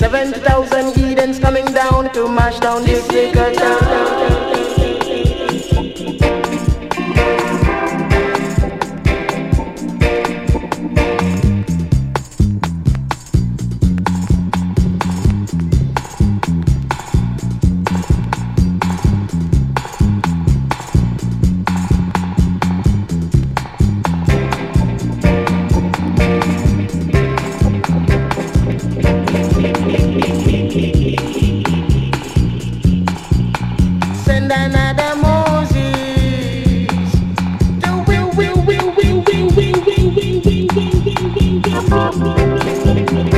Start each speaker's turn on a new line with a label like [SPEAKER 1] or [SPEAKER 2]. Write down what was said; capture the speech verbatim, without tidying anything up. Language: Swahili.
[SPEAKER 1] seventy thousand Edens coming down to mash down this wicked town. Send another Moses to will, will, will, will, will, will, will, will, will, will, will, will, will.